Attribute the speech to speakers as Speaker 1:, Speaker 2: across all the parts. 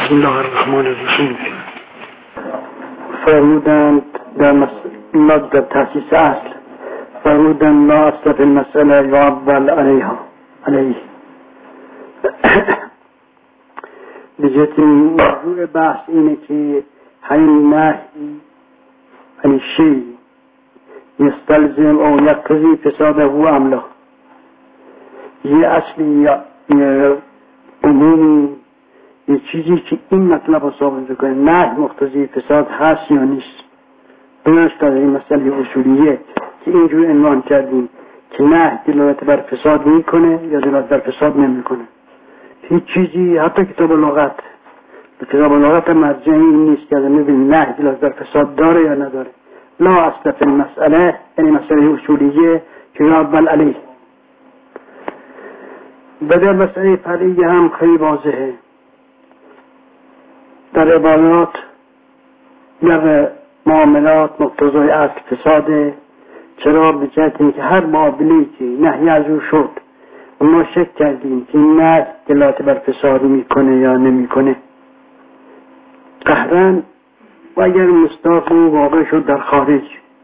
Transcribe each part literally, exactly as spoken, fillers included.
Speaker 1: بسم الله الرحمن الرحیم. فرمودند در مسئله در تأسیس اصل فرمودند لا اصل فی المسئله یعول علیها علیه. بجهت موضوع بحث اینه که همین نهی عن شیء یستلزم او یقتضی فساده ام لا، یه اصلی یا عمومی، یه چیزی که این مطلب رو ثابت میکنه نهی مقتضی فساد هست یا نیست. درست در این مسئله اصولیه که اینجور عنوان کردیم که نهی دلالت بر فساد میکنه یا دلالت بر فساد نمیکنه. هیچ چیزی حتی کتاب لغت کتاب لغت مرجعی این نیست که میبینیم نهی دلالت بر فساد داره یا نداره. لا اصل فی المسئله یعنی مسئله اصولیه که یعول علیه. و در مسئله فرعیه هم خیلی واضحه. در عبادات در معاملات مقتضای اصل فساده. چرا؟ به جهت اینکه هر معامله‌ای که نهی از او شد و ما شک کردیم که این نهی دلالت بر فساد میکنه یا نمیکنه قهرن، و اگر مصداق او واقع شد در خارج،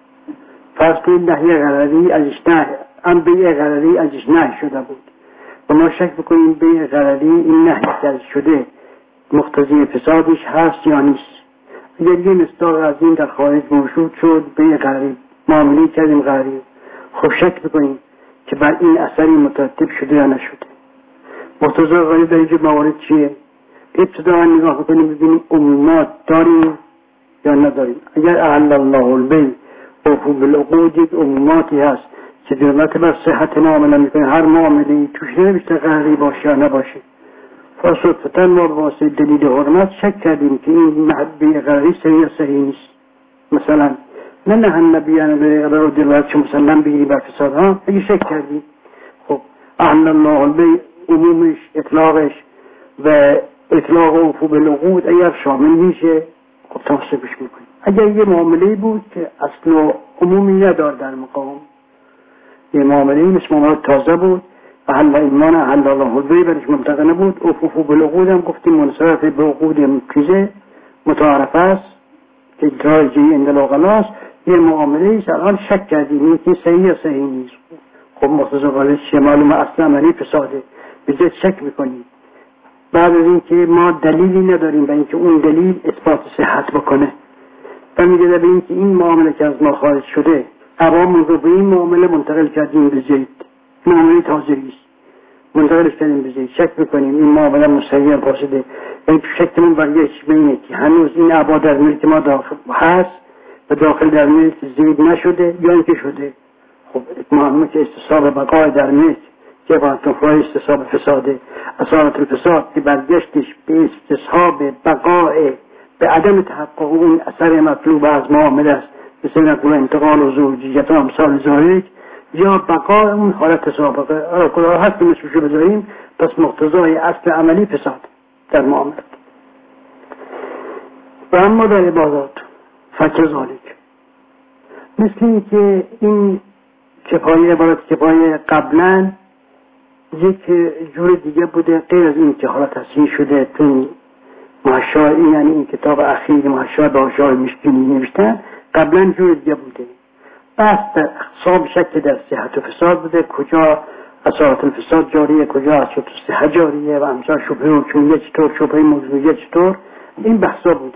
Speaker 1: فرض کنید نهی غرری ازش نه ام بیع غرری ازش نه شده بود و ما شک بکنیم بیع غرری این نهی ازش شده مقتضی فسادش هست یا نیست. اگر یه مصداق از این در خارج موجود شد بیع غرری معامله کردیم غرری، خب شک بکنیم که بر این اثری مترتب شده یا نشده. مقتضی غرری در اینجا موارد چیه؟ ابتدا نگاه بکنیم ببینیم عمومات داریم یا نداریم. اگر احل الله البیع اوفوا بالعقود یک عموماتی هست که دلالت بر صحت معامله میکنه، هر معامله توش نمیشه غرری باشه یا نباشه، فصدفتن ما واسه دلیل حرمت شک کردیم که این محبه غرری صحیح یا صحیح نیست. مثلا نه نه هم نبیانه به غرر و دلالت چه مسلم بگیری بر فساد ها، اگه شک کردیم خب احل الله البیع عمومش اطلاقش و اطلاق اوفوا بالعقود اگر شامل میشه خب تحصیبش میکنیم. اگر یه معامله بود که اصل و عمومی ندار در مقام، یه معامله مثل معاملات تازه بود احل ایمان احل الله البیع برش منطقه نبود، اوفوا بالعقود هم گفتیم منصرف به عقود مکیزه متعارف است که اجرای جایی اندلاغلاست. یه معامله ایست الان شک کردیم این که صحیح یا صحیح نیست، خب مقتضی قالش چیه؟ معلومه اصل عملی فساده، بذات شک میکنیم. بعد از اینکه ما دلیلی نداریم به اینکه اون دلیل اثبات صحت بکنه و میگه به اینکه این معامله که از ما خارج شده عوام رو به این معامله منتقل کردیم به زید، معامله تاجریست منتقلش کردیم به زید، شک بکنیم این معامله مصحیح فاسده. این شکمون برگشت بینه که هنوز این عباد در ملک ما داخل هست و داخل در ملک زید نشده یا اینکه شده. خب معلومه که استصحاب بقای در ملک که با تفرای استصحاب فساده، اصالت الفساد که برگشتش به استصحاب بقای به عدم تحقق اون اثر مطلوب از معامله است، مثل نقل انتقال و زوجیت و امثال ذالک، یا بقای اون حالت سابقه. آره کلا هست که مثلشو بذاریم، پس مقتضای اصل عملی فساد در معاملات. و اما در عبادات فکذالک، مثل این که این کفایه عبادت کفایه قبلا یک جور دیگه بوده غیر از این که حالا تصحیح شده تو محشای، یعنی این کتاب اخیر محشای به آشای مشکینی نوشتن، قبلا جور دیگه بوده. بس در اقسام شک در صحت و فساد بوده، کجا اصالت الفساد جاریه کجا اصالت صحت جاریه و امثال شبهه و چونیه چطور شبهه موضوعیه چطور، این بحثا بوده.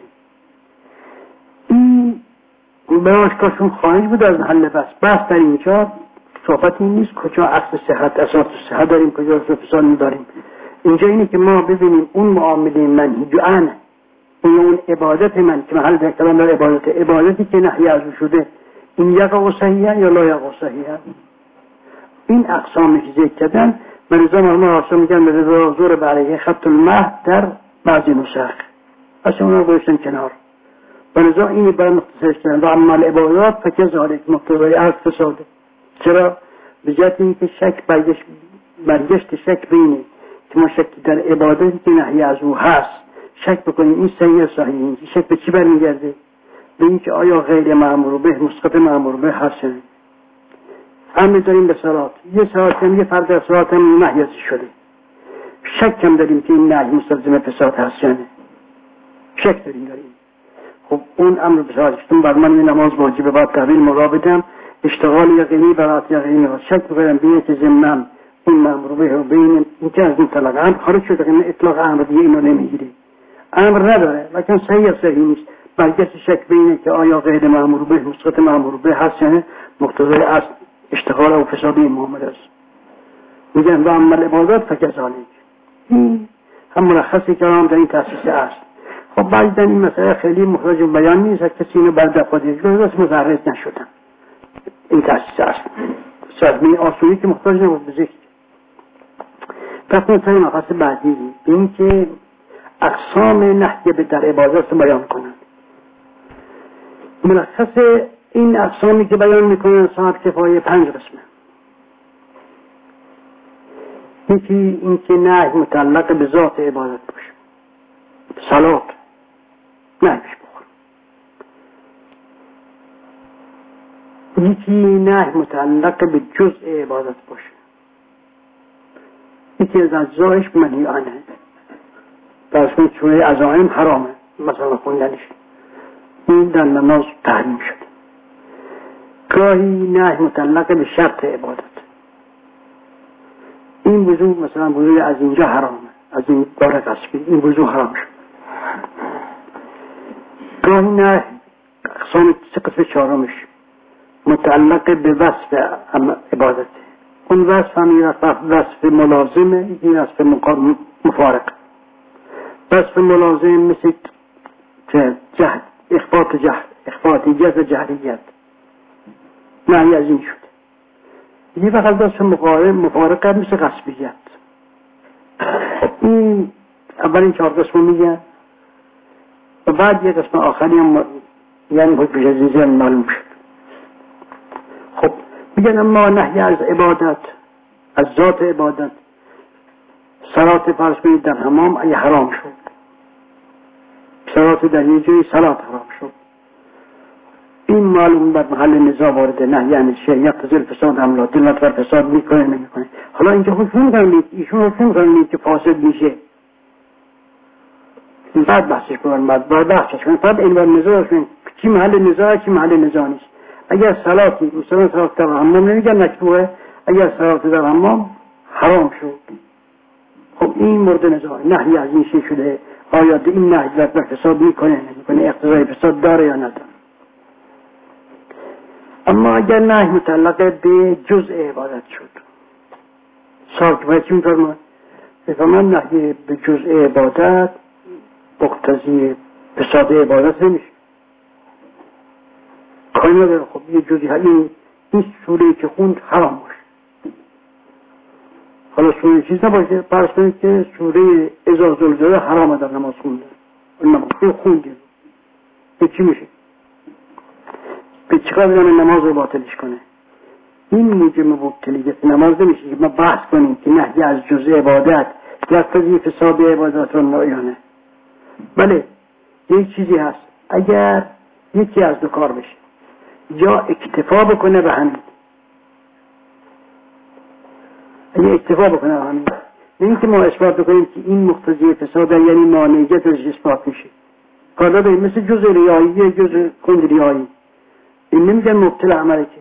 Speaker 1: این براشکاشون خارج بوده از محل بحث. بحث در اینجا صحبت این نیست کجا اصل صحت اصالت صحت داریم کجا اصل فساد نداریم. اینجا اینه که ما ببینیم اون معامله منهی عنه، اون عبادت من که محل در کلام در عبادت عبادتی که نهی از او شده این یقع صحیحه یا لا یقع صحیحه. این اقسامش ذکر کردن به نظام علما راستان میگن به زور برای خط المهد در بعضی نسخ اصلا اونا گوشتن کنار. به نظام اینی برای مختصرش کردن و اما العبادات فکذالک مقتضای اصل فساده. چرا؟ به جهت اینکه شک برگشت برگشت شک بینه که ما شک در عبادتی که نهی از او هست شک بکنیم این صحیح یا صحیح نیست. شک به چی برمیگرده؟ به اینکه آیا غیر مأمور به مسقط مأمور به هست. امر داریم به صلات، یه صلات هم یه فرد در صلات هم نهی ازش شده، شک هم داریم که این نهی مستلزم فساد هست یا نه. شک داریم داریم. خب اون امر بسازشتون بر من نماز واجبه باید تحویل مرا بدم، اشتغال یقینی برات یقینی را شک بگرم بینه که ضمنم این مأمور به رو بین این که از این طلاق امر خارج شده که اطلاق امر دیگه اینو نمیگیره، امر نداره لکن صحیح یا صحیح نیست. برگشت شک بینه که آیا غیر مأمور به مسقط مأمور به هست یا مقتضای اصل اشتغال و فساد این معامله است. میگن و عمل عبادات فکذالک، این هم مرخصی که هم در این تأسیس است. خب بعد این مسئله خیلی محتاج بیان نیست، کسی اینو برده خودش درست متعرض نشدن. این تأسیس است سازمی آسونی که محتاج نبود بذکر. پس نتایی مقاصد بعدی به این که اقسام نهی به در عبادات رو بیان کنند. ملخص این اقسامی که بیان میکنن صاحب کفایه پنج قسمه. یکی این که نهی متعلق به ذات عبادت باشه، صلات نهیش بخور. یکی نهی متعلق به جزء عبادت باشه، یکی از اجزایش منهی عنه، در اصل چونه عزائم حرامه، مثلا خوندنش این در نماز تحریم شد. گاهی نهی متعلق به شرط عبادت، این وضوع مثلا وضوع از اینجا حرامه، از این بار قصبی این وضوع حرام شد. گاهی نهی اقسام سه قسم چهارمش متعلق به وصف عبادت، اون وصف هم یه وصف ملازمه، یه وصف مفارق. وصف ملازم مثل جهد، اخفاط جهد، اخفاطیت و جهریت، معنی از این شد. یه وقت وصف مفارقه مثل غصبیت. این اولین چهار قسم میگن و بعد یه قسم آخری هم یعنی خود پیش از این زن معلوم شد. خب میگن اما نهی از عبادت، از ذات عبادت، صلات فرض کنید در حمام ای حرام شد، صلات در یه جایی صلات حرام شد، این معلوم بر محل نزاع وارد نهی یعنی چه؟ یقتضی الفساد ام لا، دلت بر فساد میکنه نمیکنه. حالا اینجا حکم کنید، ایشون حکم کنید که فاسد میشه، بعد بحثش کنن، بعد بعد بحثش کنن، بعد این بر نزاع کنن چی محل نزاع چی محل نزاع نیست. اگر صلاتی مثلا صلات در حمام نمیگن مکروهه، اگر صلات در حمام حرام شد، خب این مورد نزاع، نهی از این شی شده، آیا این نهی دلت بر فساد میکنه نمیکنه، اقتضای فساد داره یا نداره. اما اگر نهی متعلق به جزء عبادت شد، صاحب که باید چی میفرمان؟ بفرمان نهی به جزء عبادت مقتضی فساد عبادت نمیشه، کاری نداره. خب یه جزئی این این سوره که خوند حرام باشه، حالا سوره چیز نباشه، فرض کنید که سوره اذا زلزله حرام در نماز خونده، نماز خوندیم، به چی میشه؟ به چیکار بدن نماز رو باطلش کنه؟ این موجب مبتلیت نماز نمیشه که ما بحث کنیم که نهی از جزء عبادت یقتضی فساد عبادت رو نایانه. بله یک چیزی هست، اگر یکی از دو کار بشه، یا اکتفا بکنه به همین، اگه اکتفا بکنه به همین، این که ما اثبات بکنیم که این مقتضی فساد یعنی مانعیت از اثبات میشه، کار داریم مثل جزء ریایی، جزء کند ریایی، این نمیگن مبتل عمله که،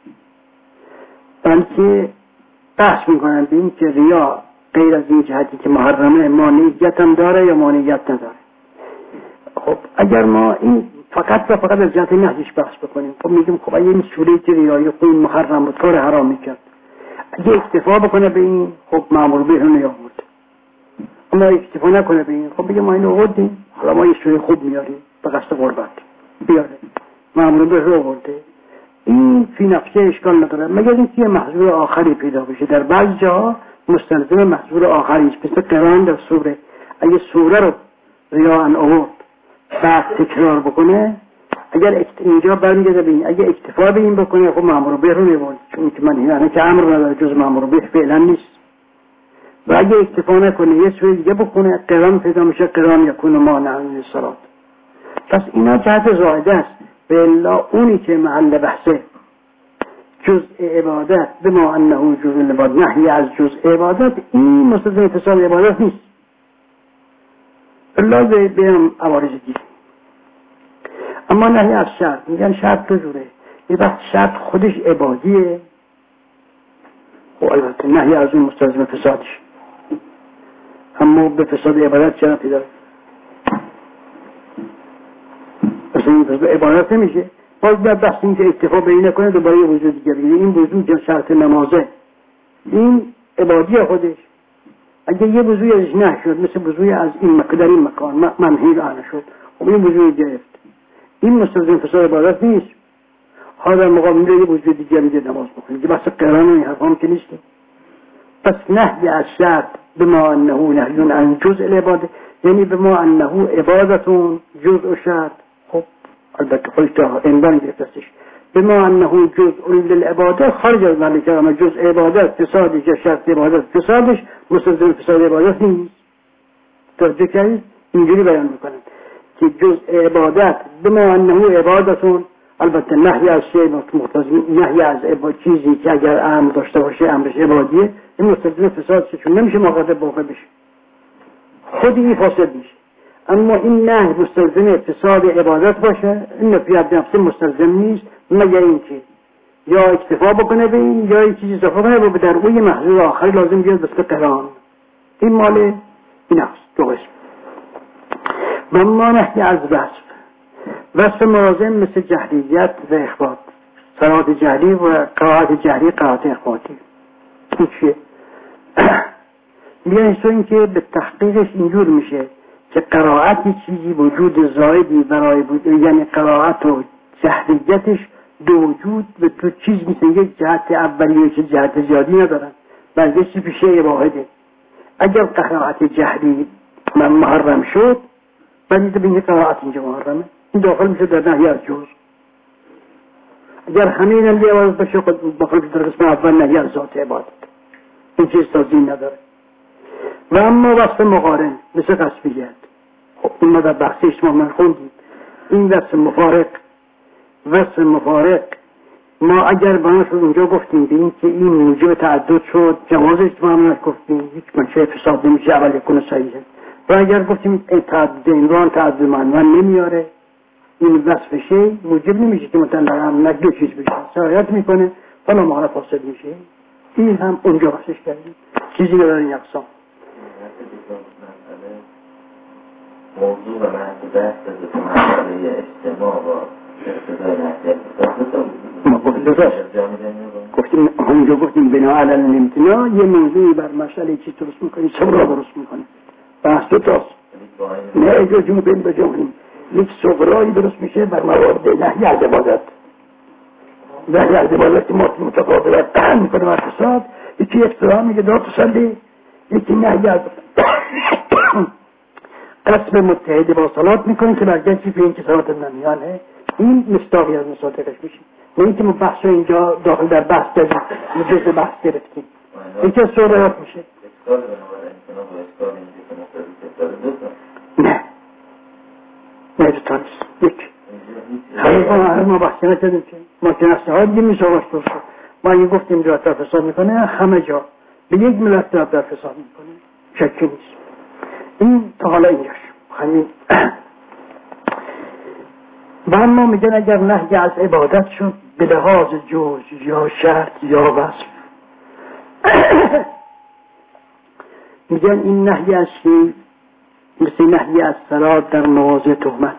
Speaker 1: بلکه بحث میکنن به این که ریا غیر از این جهتی که محرمه مانعیت هم داره یا مانعیت نداره. خب اگر ما این فقط و فقط از جهت نهیش بحث بکنیم، خب میگیم خب اگه این سوره که ریایی خود محرم بود کار حرام میکرد، اگه اکتفا بکنه به این خب مأمور به رو نیاورد، اما اکتفا نکنه به این خب بگه ما اینو آوردیم، حالا ما یه سوره خوب میاریم به قصد قربت بیاره، مأمور به رو آورده، این فی نفسه اشکال نداره، مگر اینکه یه محظور آخری پیدا بشه. در بعض جاها مستلزم محظور آخری است، مثل قرآن در سوره، اگه سوره رو ریاء آورد بعد تکرار بکنه، اگر اینجا برمیگرده به این، اگه اکتفا به این بکنه خب مأمور به رو نیاورد، چون که من یعنی که امر نداره جز مأمور به فعلا نیست. و اگه اکتفا نکنه یه سوره دیگه بکنه، قرآن پیدا میشه، قرآن یکون مانع من الصلاة. پس اینا جهت زائده است، به الا اونی که محل بحثه جزء عبادت بما انه جزء عبادت، نهی از جزء عبادت، این مستلزم فساد عبادت نیست. الله بیام عوارض دیگه. اما نهی از شرط، میگن شرط دو جوره. یه وقت شرط خودش عبادیه و البته نهی از اون مستلزم فسادش، اما به فساد عبادت چرا پیدا مثلا این فساد عبادت نمیشه. باز در بحث این که اکتفا به این نکنه دوباره یه وضوع دیگه بگیره. این وضوع که شرط نمازه، این عبادیه خودش. اگه یه وضوعی ازش نشد، مثل وضوعی از این مکان در این مکان منهی عنه شد، خب این وضوع گرفت، این مستلزم فساد عبادت نیست. حالا در مقابل یه وضوع دیگه میگه نماز بخونید، که بحث قرآن و این حرفام که نیست. پس نهی از شرط بما انه نهی عن جزء العباده، یعنی بما انه عبادتون جزء شرط. خب البته خودش تا عنوان گرفتش بما انه جزء للعباده خارج از ذلك، اما جزء عبادت فسادش یا شرط عبادت فسادش مستلزم فساد عبادت نیست. توجه کردید؟ اینجوری بیان میکنن که جزء عبادت بما انه عبادتون، البته نهی از شیء مختزم، نهی از چیزی که اگر امر داشته باشه امرش عبادیه، این مستلزم فساد چون نمیشه مقاطع واقع بشه، خود این فاسد میشه. اما این نهی مستلزم فساد عبادت باشه، این نفیت نفسه مستلزم نیست، مگر اینکه یا اکتفا بکنه به این یا یک چیزی اضافه کنه و به در اوی محضور آخری لازم بیاد بس به قرآن. این مال این است دو قسم. و اما نهی از وصف، وصف ملازم مثل جهلیت و اخبات، صلات جهلی و قرائت جهلی قرائت اخباتی. این چیه؟ میگن این که به تحقیقش اینجور میشه که قرائت چیزی وجود زائدی برای بود، یعنی قرائت و جهلیتش دو وجود به تو چیز مثل یک جهت اولی و یک جهت زیادی ندارن، بلکه چیز پیشه واحده. اگر قرائت جهلی محرم شد، بعد به این قرائت اینجا محرمه، این داخل میشه در نهی از جز. اگر همین هم بیاورد بشه داخل میشه در قسم اول نهی از ذات عبادت، این چیز تازی نداره. و اما وصف مقارن مثل قصبیت، خب این ما در بحث اجتماع خوندیم. این وصف مفارق، وصف مفارق ما اگر بنا شد اونجا گفتیم به این که این موجب تعدد شد، جواز اجتماع گفتیم هیچ منشه فساد نمیشه، اول یکون صحیحه. و اگر گفتیم تعدد اینران تعدد معنون نمیاره، این وصف شی موجب نمیشه که مطلقا هم دو چیز بشه، سرایت میکنه فلا معنی فاسد میشه. این هم اونجا بحثش کردیم، چیزی نداره این اقسام.
Speaker 2: موضوع و محض بحث از مسئله اجتماع و ارتضای نحیت
Speaker 1: گفتیم همونجا گفتیم بنا علی الامتناع یه موضوعی بر مسئله چی درست میکنی، صغرا درست میکنی، بحث دو تاست، نه اجازه بین بجامونیم. یک صغرایی درست میشه بر موارد نهی از عبادت، نهی از عبادت ما متقابلت میکنه بر فساد، یکی افترا میگه دار تسلی، یکی نهی از قسم متحد با صلات میکنه که برگشتی به این که صلات نمیانه. این مستاقی از مصادقش میشه، نه اینکه ما بحث رو اینجا داخل در بحث داریم مجزء بحث گرفتیم. یکی از صورت میشه نه نه دوتا نیست. یک همه ما بحثی نکردیم که ما که نسته های دیگه میشه آشت درست ما اگه گفتیم جا در فساد میکنه، همه جا به یک ملت در در فساد میکنه، شکی نیست. این تا حالا اینجاش همین. و اما میگن اگر نهی از عبادت شد به لحاظ جز یا شرط یا وصف، میگن این نهی از چی؟ مثل نهی از صلات در مواضع تهمت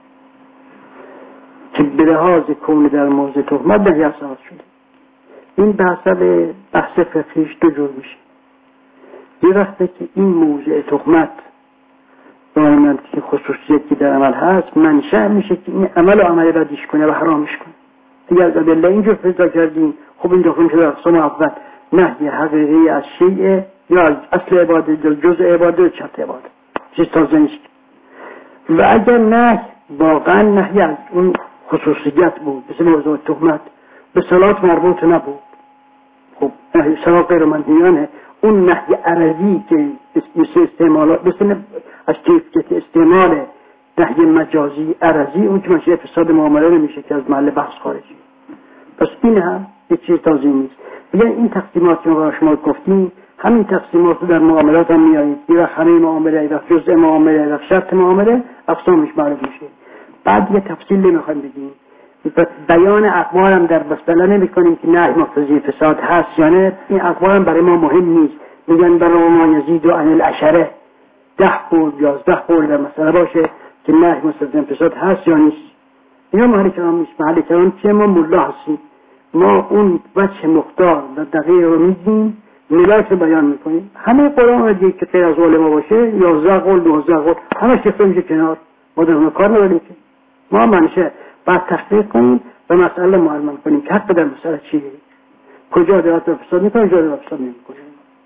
Speaker 1: که به لحاظ کون در موضع تهمت نهی از صلات شده. این بحث به بحث فقهیش دو جور میشه. یه وقته که این موضع تهمت دائما که خصوصیتی در عمل هست منشأ میشه که این عمل و عمل بدیش کنه و حرامش کنه. دیگر از بالله اینجور پیدا کردیم. خب این داخل میشه در اقسام اول نهی حقیقی از شیء یا از اصل عبادت یا جزء عبادت یا شرط عبادت، چیز تازه نیست. و اگر نهی واقعا نهی از اون خصوصیت بود مثل موضوع تهمت به صلات مربوط نبود، خب نهی صلات غیر منهیانه. اون نهی عرضی که مثل استعمالات مثل از کیفیت استعمال نهی مجازی عرضی، اون که منشه فساد معامله نمیشه که از محل بحث خارجی. پس این هم یک چیز تازه نیست. بگن این تقسیماتی رو شما گفتیم همین تقسیمات رو در معاملات هم میارید، یا همه معامله، یا جزء معامله، یا شرط معامله، اقسامش معلوم میشه. بعد یه تفصیل نمیخوایم بگیم، بیان اقوال هم در مسئله نمیکنیم که نه مقتضی فساد هست یا نه. این اقوال هم برای ما مهم نیست. میگن برای ما یزید و عن العشره ده قول یازده قول در مسئله باشه که نه مقتضی فساد هست یا نیست. اینا محل کلام نیست. محل کلام چیه؟ ما ملا هستیم، ما اون وجه مختار و دقیق رو میگیم، ملاک رو بیان میکنیم. همه قرآن رو دیگه که غیر از قول ما باشه یازده قول دوازده قول همه شیخته میشه کنار، ما در اون کار نداریم که. ما منشه بعد تحقیق کنیم و مسئله معلوم کنیم که حق در مسئله چیه، کجا دلالت بر فساد میکنه، کجا دلالت بر فساد نمیکنه.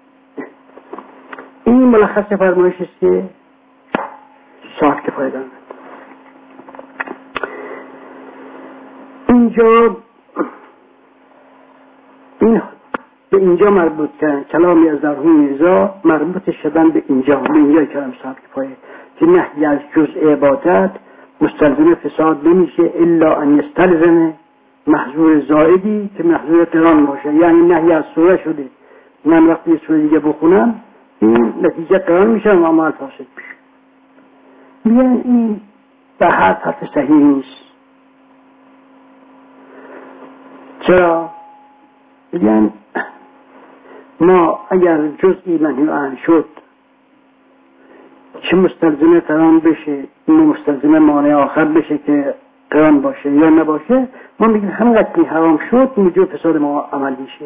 Speaker 1: این ملخص فرمایش است که ساعت کفایه دارد. اینجا این به اینجا مربوط کردن کلامی از درون میرزا مربوط شدن به اینجا به اینجا کلام صاحب کفایه که نهی از جزء عبادت مستلزم فساد نمیشه الا ان یستلزم محظور زائدی که محظور قران باشه. یعنی نهی از سوره شده، من وقتی سوره دیگه بخونم این نتیجه قران میشه و عمل فاسد میشه. میگن این به هر طرف صحیح نیست. چرا؟ میگن ما اگر جزئی منهی عنه شد چه مستلزم قران بشه، این مستلزم مانع آخر بشه که قران باشه یا نباشه، ما میگیم همینقدر که حرام شد موجب فساد ما عمل میشه.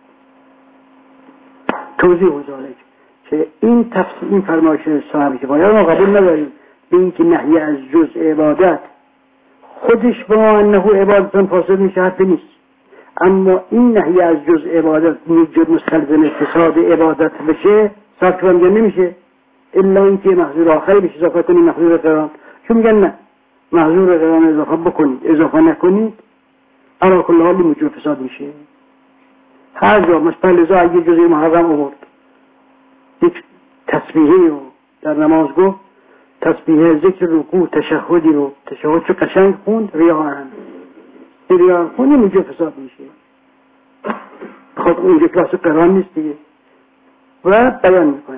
Speaker 1: توضیح و ذالک که این تفسیر این فرمایش صاحب کفایه ما قبول نداریم به این که نهی از جزء عبادت خودش با انه عبادتون فاسد میشه حرف نیست، اما این نهی از جزء عبادت موجب مستلزم فساد عبادت بشه صاحب کفایه میگن نمیشه الا اینکه محظور آخری بشه اضافه کنید محظور قرآن. چون میگن نه محظور قرآن اضافه بکنید اضافه نکنید علا کل حالی موجب فساد میشه. هر جا مستلزا اگه جزء محرم آورد یک تسبیحی رو در نماز گفت، تسبیح ذکر رکوع تشهدی رو تشهد چو قشنگ خوند ریاهن ریاهن خونی موجب فساد میشه. خب اونجا کلاس قرآن نیست دیگه و بیان میکنن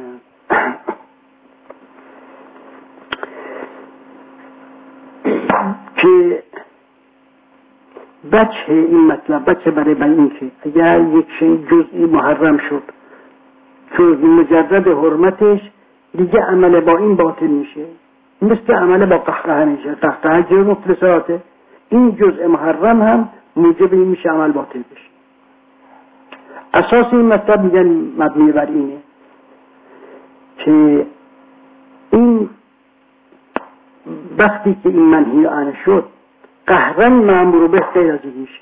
Speaker 1: که بچه این مطلب بچه برای بیان که اگر یک شیء جزئی محرم شد جز مجرد حرمتش دیگه عمل با این باطل میشه، مثل عمل با قهقه میشه. قهقه جرم مفلساته، این جزء محرم هم موجب این میشه عمل باطل بشه. اساس این مطلب میگن مبنی بر اینه که این وقتی که این منهی عنه شد قهرن مأمور به غیر از این میشه.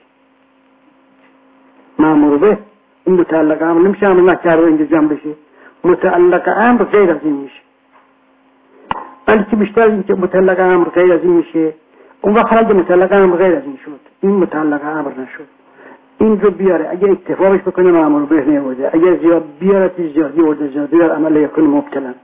Speaker 1: مأمور به این متعلق امر نمیشه، امر نکرده اینجا جمع بشه، متعلق امر غیر از این میشه. بلکه بیشتر این که متعلق امر غیر از این میشه، اون وقت خرج متعلق امر غیر از این شد، این متعلق امر نشد. این رو بیاره اگر اکتفاش بکنه مأمور به نمیده، اگر زیاد بیاره زیادی ورده زیادی در عمل یکون مبتلا.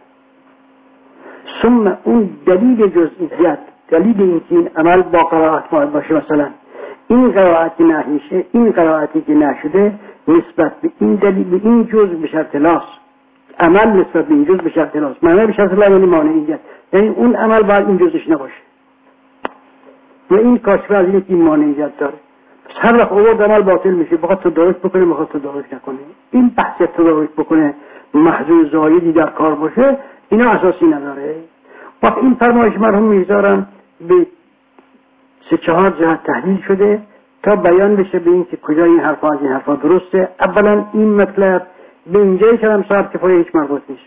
Speaker 1: ثم اون دلیل جزئیت، دلیل این که این عمل با قرائت باشه، مثلا این قرائتی نهیشه، این قرائتی که نشده نسبت به این دلیل به این جزء به شرط لاس، عمل نسبت به این جزء به شرط لاس، معنی به شرط لاس یعنی مانعیت، یعنی اون عمل باید این جزش نباشه و این کاشفه از اینه که این مانعیت داره. پس هر وقت اول عمل باطل میشه، بخواد تدارک بکنه بخواد تدارک نکنه. این بحث تدارک بکنه محضور زایدی در کار باشه اینا اساسی نداره. وقت این فرمایش مرحوم میذارم به سه چهار جهت تحلیل شده تا بیان بشه به این که کجا این حرفا از این حرفا درسته. اولا این مطلب به اینجایی که هم صاحب کفایه هیچ مربوط نیست.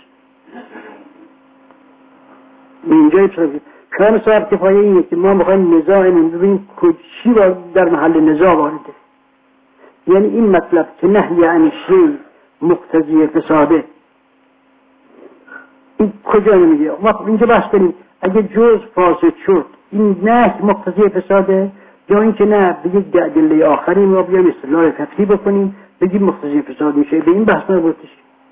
Speaker 1: به اینجایی کلام صاحب کفایه اینه که ما بخوایم نزاعمون ببینیم چی در محل نزاع وارده. یعنی این مطلب که نهی عن شیء مقتضی فساده این کجا نمیگه. وقت اینجا بحث کنیم اگه جز فاسد شد این نه مقتضی فساده یا این که نه به یک ادله آخری ما بیایم استدلال فقهی بکنیم بگیم مقتضی فساد میشه. به این بحث مربوطه.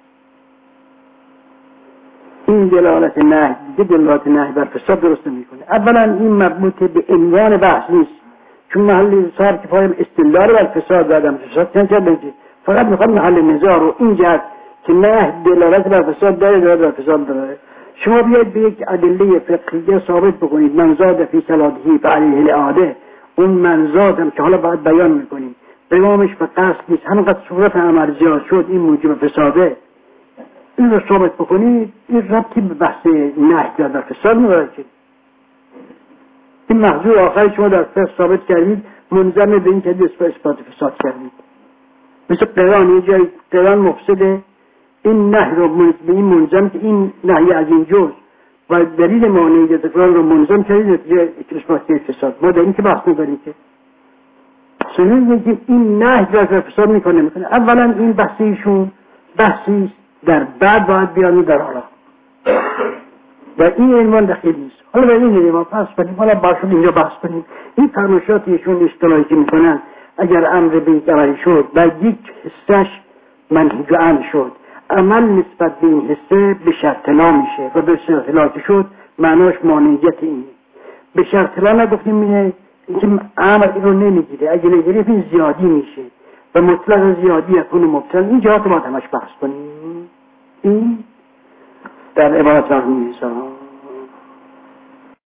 Speaker 1: این دلالت نه دیگه دلالت نه بر فساد درست نمیکنه. اولا این مربوط به عنوان بحث نیست، چون محل صاحب کفایه استدلال بر فساد دادم فساد چند چند فقط میخواد محل نزاع رو این جهت که نه دلالت بر فساد داره داره بر فساد داره. شما بیاید به یک ادله فقهیه ثابت بکنید من زاد فی صلاته فعلیه الاعاده، اون من زادم که حالا باید بیان میکنیم قوامش به قصد نیست، همینقدر صورت عمل زیاد شد این موجب فساده، این رو ثابت بکنید. این ربطی به بحث نهی در فساد نداره که این محضور آخری شما در فقه ثابت کردید منظم به این که اثبات فساد کردید. مثل قرآن یه جای قرآن مفسده، این نهی رو به این منظم که این نهی از این جز و دلیل مانعی قرآن رو منظم کردید نتیجه اثبات فساد. ما در این که بحث نداریم که سنید که این نهی را فساد میکنه میکنه. اولا این بحثیشون بحثی در بعد باید بیانو در حالا و این عنوان دخیل نیست. حالا به این ما پس کنیم، حالا باشد اینجا بحث کنیم. این فرمایشاتیشون اصطلاحی که میکنن اگر امر به یک عملی شد و یک حسش منهی عنه شد، عمل نسبت به این حسه به شرط لا میشه و به شرط لا شد معناش مانعیت اینه. به شرط لا نگفتیم میگه که امر این رو نمیگیره، اگه نگیره این زیادی میشه و مطلق زیادی یکون مبتل. این جهات باید همش بحث کنیم. این در عبارت رحمی نیست.